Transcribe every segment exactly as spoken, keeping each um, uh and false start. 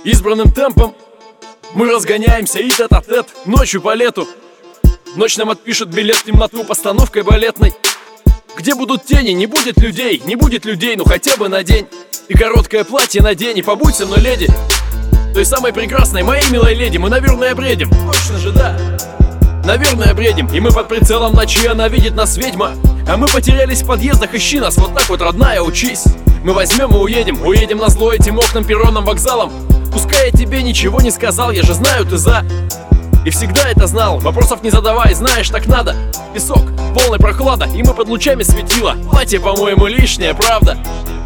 Избранным темпом мы разгоняемся и тет-а-тет ночью по лету. Ночь нам отпишет билет в темноту постановкой балетной, где будут тени, не будет людей, не будет людей, ну хотя бы на день. И короткое платье надень, и побудь со мной, леди, той самой прекрасной, моей милой леди. Мы, наверное, бредим, точно же, да, наверное, бредим. И мы под прицелом ночи, она видит нас ведьма, а мы потерялись в подъездах, ищи нас. Вот так вот, родная, учись. Мы возьмем и уедем, уедем на зло этим окнам, перронным вокзалом. Пускай я тебе ничего не сказал, я же знаю, ты за. И всегда это знал, вопросов не задавай, знаешь, так надо. Песок, полная прохлада, и мы под лучами светила. Платье, по-моему, лишнее, правда?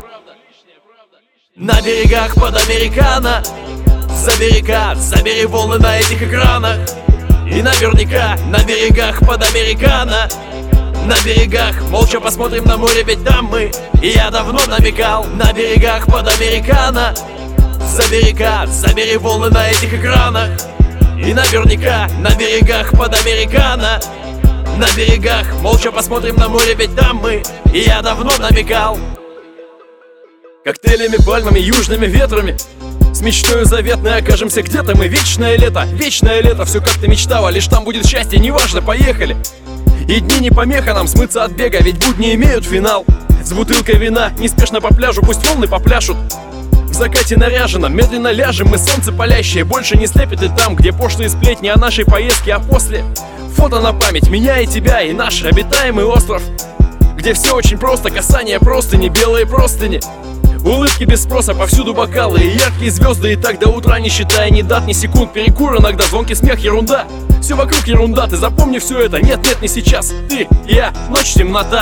На берегах под американо, забери кат, забери волны на этих экранах. И наверняка на берегах под американо, на берегах молча посмотрим на море, ведь там мы. И я давно намекал, на берегах под американо, забери кат, забери волны на этих экранах. И наверняка на берегах под американо, на берегах молча посмотрим на море, ведь там мы. И я давно намекал. Коктейлями, пальмами, южными ветрами, с мечтой заветной окажемся где-то мы. Вечное лето, вечное лето, все как ты мечтала, лишь там будет счастье, неважно, поехали. И дни не помеха нам смыться от бега, ведь будни имеют финал. С бутылкой вина неспешно по пляжу, пусть волны попляшут. В закате наряженном медленно ляжем, мы солнце палящее больше не слепит и там, где пошлые сплетни о нашей поездке, а после фото на память меня и тебя, и наш обитаемый остров, где все очень просто, касание простыни, белые простыни, улыбки без спроса, повсюду бокалы и яркие звезды. И так до утра, не считая ни дат, ни секунд, перекур иногда, звонкий смех, ерунда. Все вокруг ерунда, ты запомни все это, нет, нет, не сейчас. Ты, я, ночь, темнота.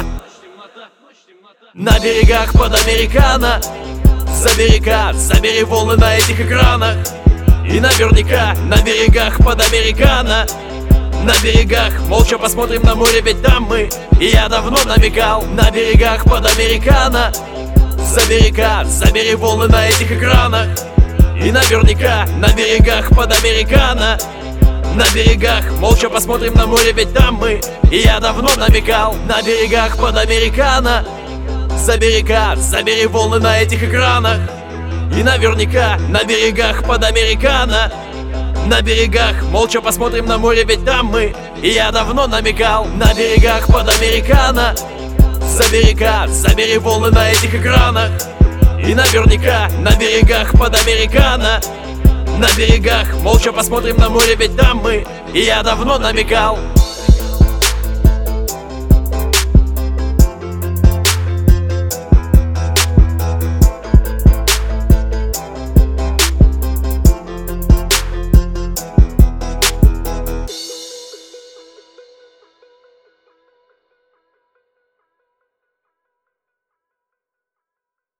На берегах под американо, забери кат, забери волны на этих экранах. И наверняка на берегах под американо, на берегах молча посмотрим на море, ведь там мы. И я давно намекал, на берегах под американо, забери кат, забери волны на этих экранах. И наверняка на берегах под американо, на берегах молча посмотрим на море, ведь там мы. И я давно намекал, на берегах под американо, забери кат, забери волны на этих экранах. И наверняка на берегах под американо, на берегах молча посмотрим на море, ведь там мы. И я давно намекал, на берегах под американо, забери кат, забери волны на этих экранах. И наверняка на берегах под американо, на берегах молча посмотрим на море, ведь там мы. И я давно намекал.